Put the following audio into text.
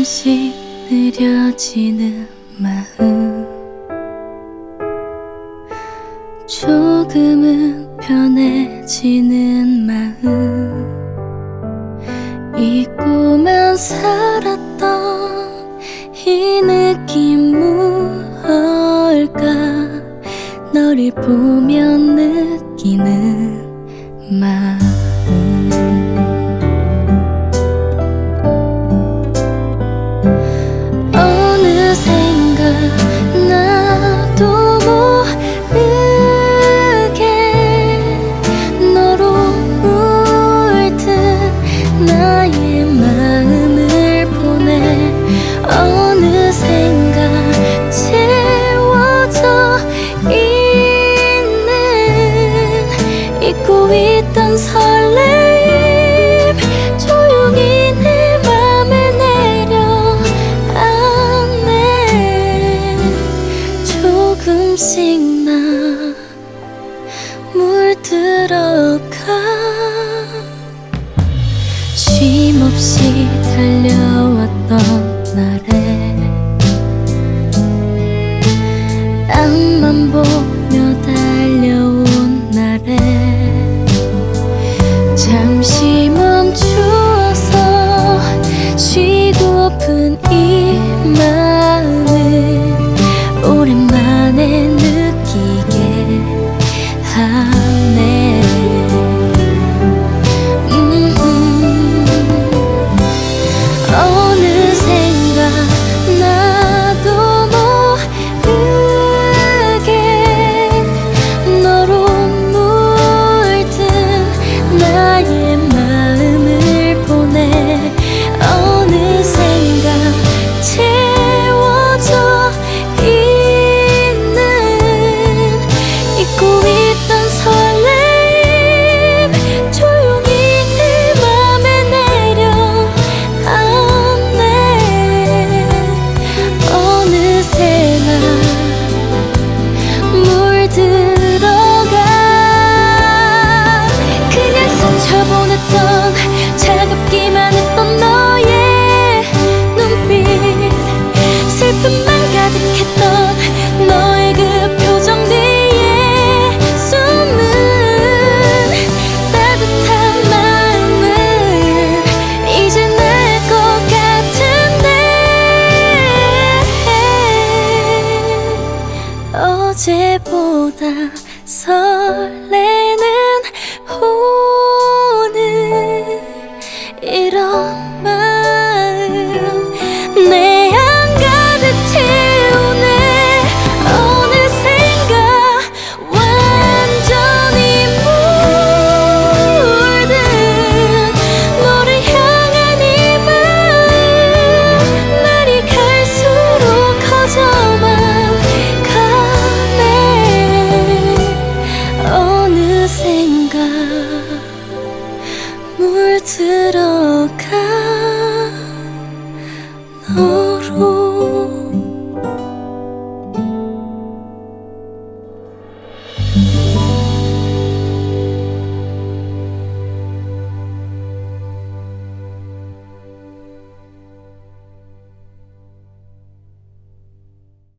조금씩 느려지는 마음, 조금은 편해지는 마음, 잊고만 살았던 이 느낌 무엇일까? 너를 보면 느끼는 마음. 어느샌가 나도 모르게 너로 물든 나의 마음을 보내. 어느샌가 채워져 있는 잊고 있던 설레임, 조용히 내 맘에 내려앉네. 조금씩 나 물들어가. 쉼없이 달려왔던 날에 앞만 보며 달려온 날에 잠시 멈추어서 쉬고픈 이 마음을 오랜만에 느끼게 하네. 어느샌가 나도 모르게 너로 물든 나의 마음을 보내. 어느샌가 채워져 있는 잊고 있던 설레임, 조용히 내 맘에 내려앉네. 어느새나 물들어가. 그냥 스쳐보냈던 차갑기만 했던 너의 눈빛, 슬픔만 가득했던 너의 그 표정 뒤에 숨은 따뜻한 마음을 이제 날 것 같은데. 어제보다